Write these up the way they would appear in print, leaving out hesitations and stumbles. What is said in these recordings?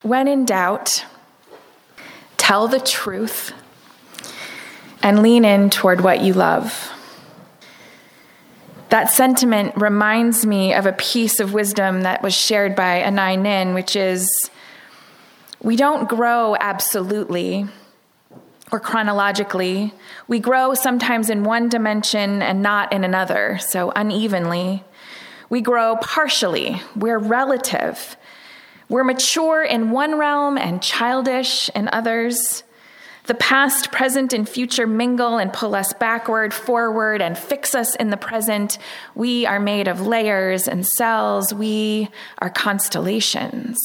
when in doubt, tell the truth and lean in toward what you love. That sentiment reminds me of a piece of wisdom that was shared by Anai Nin, which is, we don't grow absolutely or chronologically. We grow sometimes in one dimension and not in another, so unevenly. We grow partially. We're relative. We're mature in one realm and childish in others. The past, present, and future mingle and pull us backward, forward, and fix us in the present. We are made of layers and cells. We are constellations.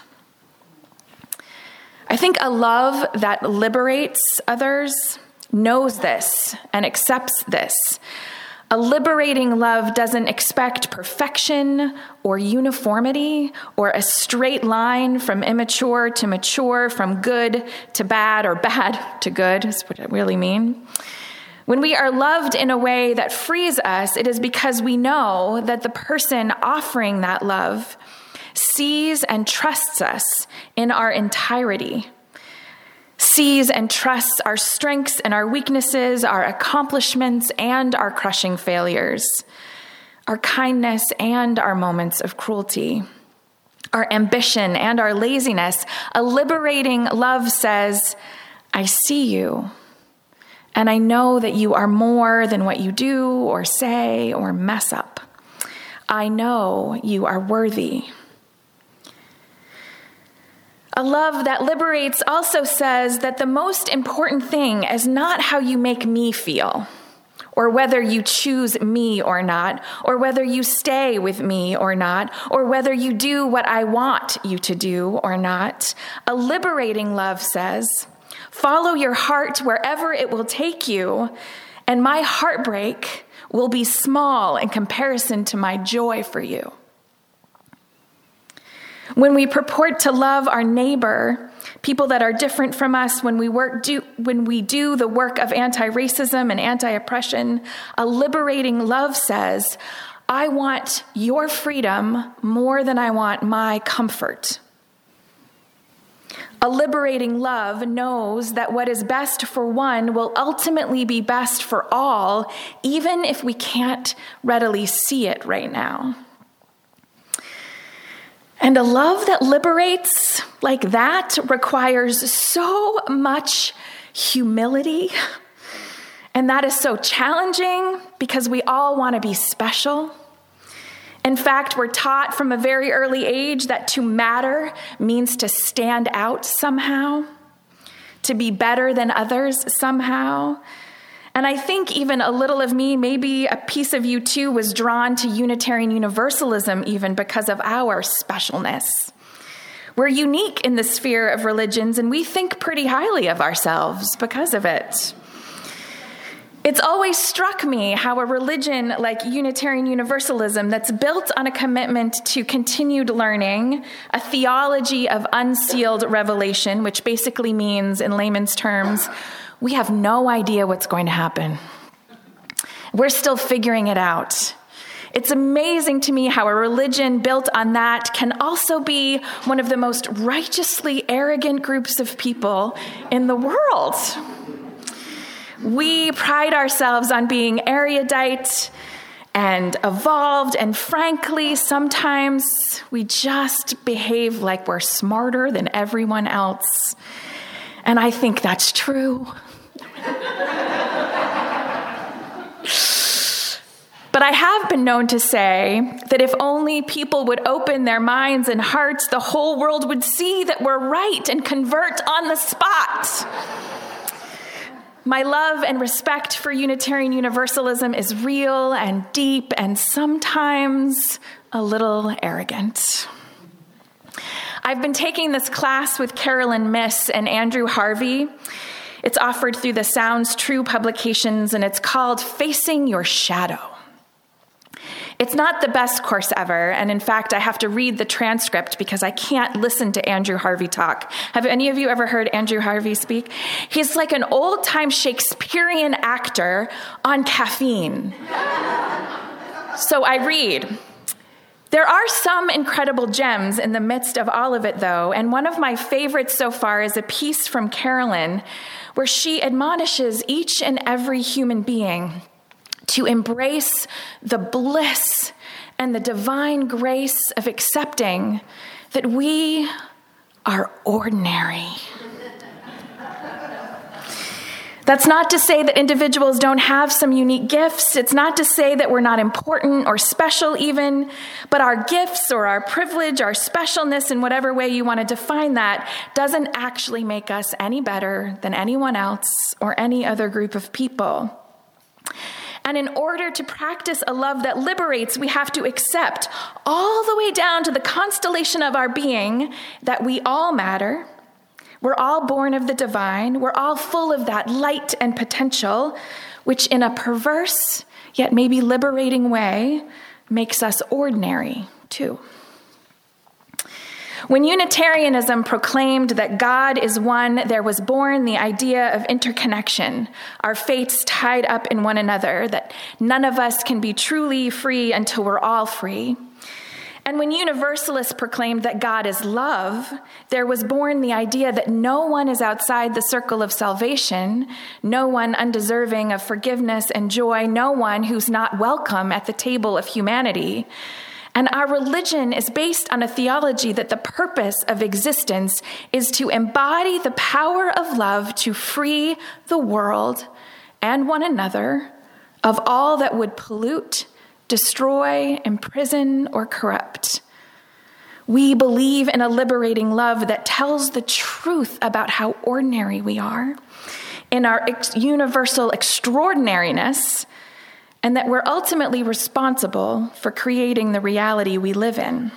I think a love that liberates others knows this and accepts this. A liberating love doesn't expect perfection or uniformity or a straight line from immature to mature, from good to bad or bad to good, is what I really mean. When we are loved in a way that frees us, it is because we know that the person offering that love sees and trusts us in our entirety, sees and trusts our strengths and our weaknesses, our accomplishments and our crushing failures, our kindness and our moments of cruelty, our ambition and our laziness. A liberating love says, I see you, and I know that you are more than what you do or say or mess up. I know you are worthy. A love that liberates also says that the most important thing is not how you make me feel, or whether you choose me or not, or whether you stay with me or not, or whether you do what I want you to do or not. A liberating love says, follow your heart wherever it will take you, and my heartbreak will be small in comparison to my joy for you. When we purport to love our neighbor, people that are different from us, when we do the work of anti-racism and anti-oppression, a liberating love says, I want your freedom more than I want my comfort. A liberating love knows that what is best for one will ultimately be best for all, even if we can't readily see it right now. And a love that liberates like that requires so much humility. And that is so challenging because we all want to be special. In fact, we're taught from a very early age that to matter means to stand out somehow, to be better than others somehow. And I think even a little of me, maybe a piece of you too, was drawn to Unitarian Universalism even because of our specialness. We're unique in the sphere of religions, and we think pretty highly of ourselves because of it. It's always struck me how a religion like Unitarian Universalism that's built on a commitment to continued learning, a theology of unsealed revelation, which basically means, in layman's terms, we have no idea what's going to happen. We're still figuring it out. It's amazing to me how a religion built on that can also be one of the most righteously arrogant groups of people in the world. We pride ourselves on being erudite and evolved, and frankly, sometimes we just behave like we're smarter than everyone else. And I think that's true. But I have been known to say that if only people would open their minds and hearts, the whole world would see that we're right and convert on the spot. My love and respect for Unitarian Universalism is real and deep and sometimes a little arrogant. I've been taking this class with Carolyn Miss and Andrew Harvey. It's offered through the Sounds True publications, and it's called Facing Your Shadow. It's not the best course ever, and in fact, I have to read the transcript because I can't listen to Andrew Harvey talk. Have any of you ever heard Andrew Harvey speak? He's like an old-time Shakespearean actor on caffeine. So I read, There are some incredible gems in the midst of all of it, though, and one of my favorites so far is a piece from Carolyn where she admonishes each and every human being to embrace the bliss and the divine grace of accepting that we are ordinary. That's not to say that individuals don't have some unique gifts. It's not to say that we're not important or special even, but our gifts or our privilege, our specialness in whatever way you want to define that, doesn't actually make us any better than anyone else or any other group of people. And in order to practice a love that liberates, we have to accept all the way down to the constellation of our being that we all matter. We're all born of the divine. We're all full of that light and potential, which in a perverse yet maybe liberating way makes us ordinary too. When Unitarianism proclaimed that God is one, there was born the idea of interconnection, our fates tied up in one another, that none of us can be truly free until we're all free. And when Universalists proclaimed that God is love, there was born the idea that no one is outside the circle of salvation, no one undeserving of forgiveness and joy, no one who's not welcome at the table of humanity. And our religion is based on a theology that the purpose of existence is to embody the power of love to free the world and one another of all that would pollute, destroy, imprison, or corrupt. We believe in a liberating love that tells the truth about how ordinary we are, in our universal extraordinariness, and that we're ultimately responsible for creating the reality we live in.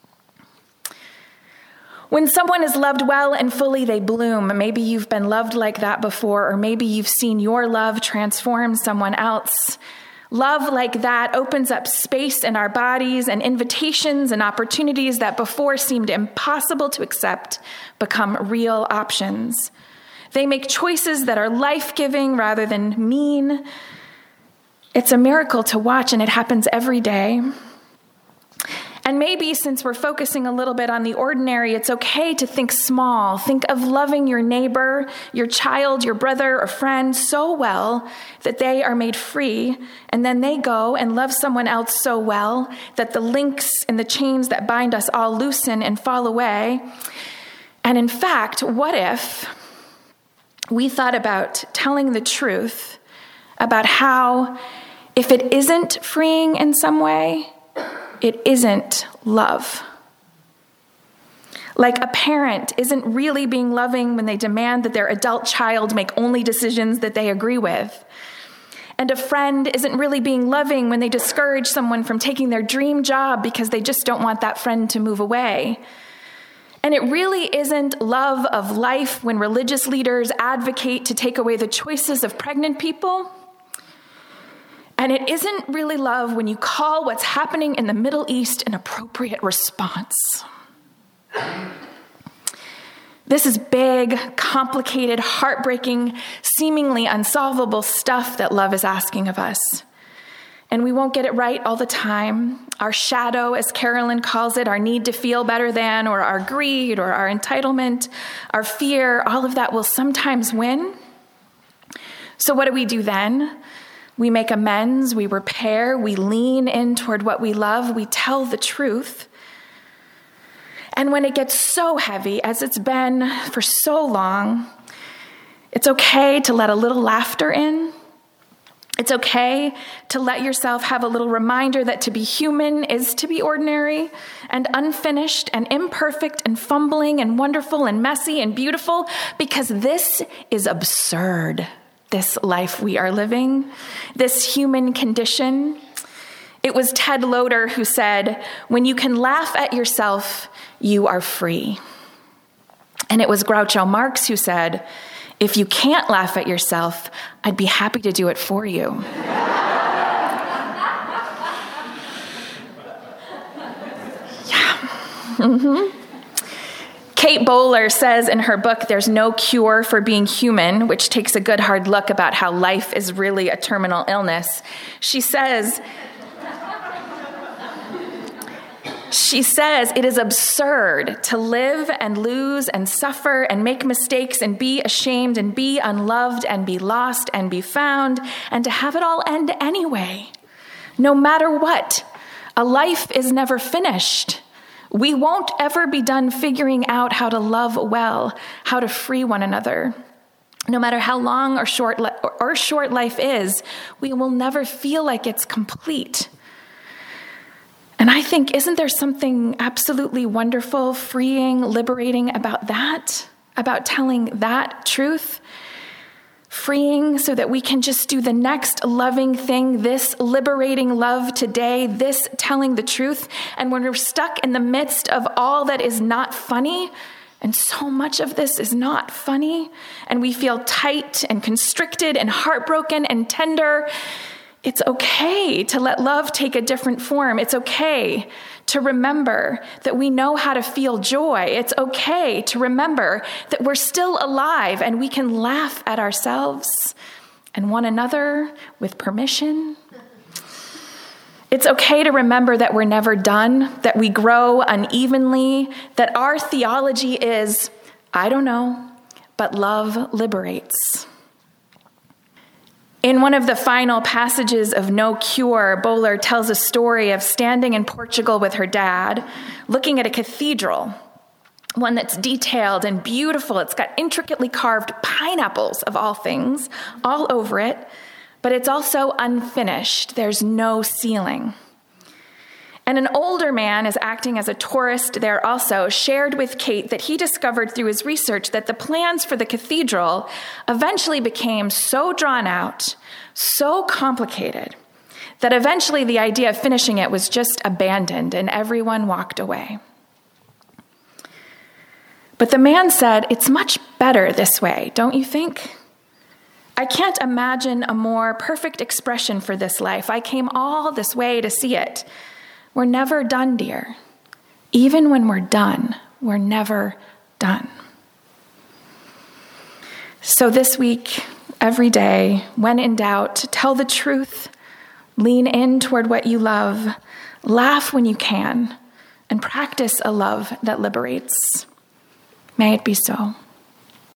When someone is loved well and fully, they bloom. Maybe you've been loved like that before, or maybe you've seen your love transform someone else. Love like that opens up space in our bodies, and invitations and opportunities that before seemed impossible to accept become real options. They make choices that are life-giving rather than mean. It's a miracle to watch, and it happens every day. And maybe since we're focusing a little bit on the ordinary, it's okay to think small. Think of loving your neighbor, your child, your brother or friend so well that they are made free, and then they go and love someone else so well that the links and the chains that bind us all loosen and fall away. And in fact, what if we thought about telling the truth about how, if it isn't freeing in some way, it isn't love. Like a parent isn't really being loving when they demand that their adult child make only decisions that they agree with. And a friend isn't really being loving when they discourage someone from taking their dream job because they just don't want that friend to move away. And it really isn't love of life when religious leaders advocate to take away the choices of pregnant people. And it isn't really love when you call what's happening in the Middle East an appropriate response. This is big, complicated, heartbreaking, seemingly unsolvable stuff that love is asking of us. And we won't get it right all the time. Our shadow, as Carolyn calls it, our need to feel better than, or our greed, or our entitlement, our fear, all of that will sometimes win. So what do we do then? We make amends, we repair, we lean in toward what we love, we tell the truth. And when it gets so heavy, as it's been for so long, it's okay to let a little laughter in. It's okay to let yourself have a little reminder that to be human is to be ordinary and unfinished and imperfect and fumbling and wonderful and messy and beautiful, because this is absurd. This life we are living, this human condition. It was Ted Loder who said, "When you can laugh at yourself, you are free." And it was Groucho Marx who said, "If you can't laugh at yourself, I'd be happy to do it for you." Yeah. Mm-hmm. Kate Bowler says in her book, "There's no cure for being human," which takes a good hard look about how life is really a terminal illness. She says, She says it is absurd to live and lose and suffer and make mistakes and be ashamed and be unloved and be lost and be found and to have it all end anyway. No matter what, a life is never finished. We won't ever be done figuring out how to love well, how to free one another. No matter how long or short life is, we will never feel like it's complete. And I think, isn't there something absolutely wonderful, freeing, liberating about that? About telling that truth? Freeing so that we can just do the next loving thing, this liberating love today, this telling the truth. And when we're stuck in the midst of all that is not funny, and so much of this is not funny, and we feel tight and constricted and heartbroken and tender, it's okay to let love take a different form. It's okay to remember that we know how to feel joy. It's okay to remember that we're still alive and we can laugh at ourselves and one another with permission. It's okay to remember that we're never done, that we grow unevenly, that our theology is, I don't know, but love liberates. In one of the final passages of No Cure, Bowler tells a story of standing in Portugal with her dad, looking at a cathedral, one that's detailed and beautiful. It's got intricately carved pineapples, of all things, all over it, but it's also unfinished. There's no ceiling. And an older man is acting as a tourist there also, shared with Kate that he discovered through his research that the plans for the cathedral eventually became so drawn out, so complicated, that eventually the idea of finishing it was just abandoned and everyone walked away. But the man said, it's much better this way, don't you think? I can't imagine a more perfect expression for this life. I came all this way to see it. We're never done, dear. Even when we're done, we're never done. So this week, every day, when in doubt, tell the truth, lean in toward what you love, laugh when you can, and practice a love that liberates. May it be so.